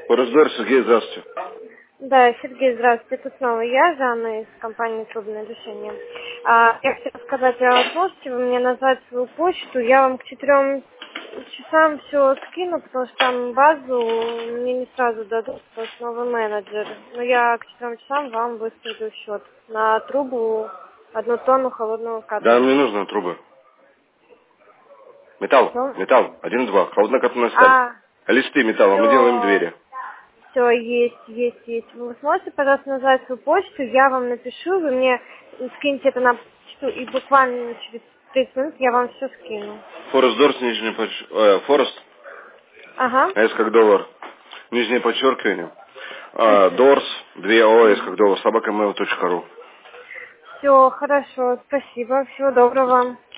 Форестдор, Сергей, здравствуйте. Да, Сергей, здравствуйте. Это снова я, Жанна из компании «Трудное решение». Я хотела сказать, сможете вы мне назвать свою почту? Я вам к 4 часам все скину, потому что там базу мне не сразу дадут, потому что новый менеджер. Но я к 4 часам вам выставлю счет на трубу 1 тонну холодного Да, кадмия. мне нужны трубы. Металл, Что? металл, 1-2, холоднокопная сталь. Листы металла, мы делаем двери. Все, есть. Вы сможете, пожалуйста, назвать свою почту, я вам напишу, вы мне скиньте это на почту, и буквально через 30 минут я вам все скину. Форестдор с нижним Форест, Ага. С как доллар, нижнее подчеркивание. Дорс, 2 О, С как доллар, @mail.ru. Все, хорошо, спасибо, всего доброго вам.